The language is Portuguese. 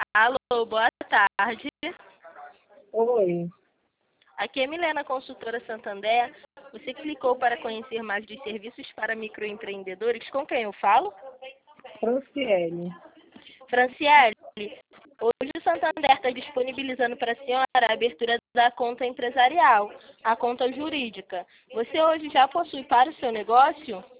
Alô, boa tarde. Oi. Aqui é Milena, consultora Santander. Você clicou para conhecer mais dos serviços para microempreendedores. Com quem eu falo? Franciele. Franciele, hoje o Santander está disponibilizando para a senhora a abertura da conta empresarial, a conta jurídica. Você hoje já possui para o seu negócio?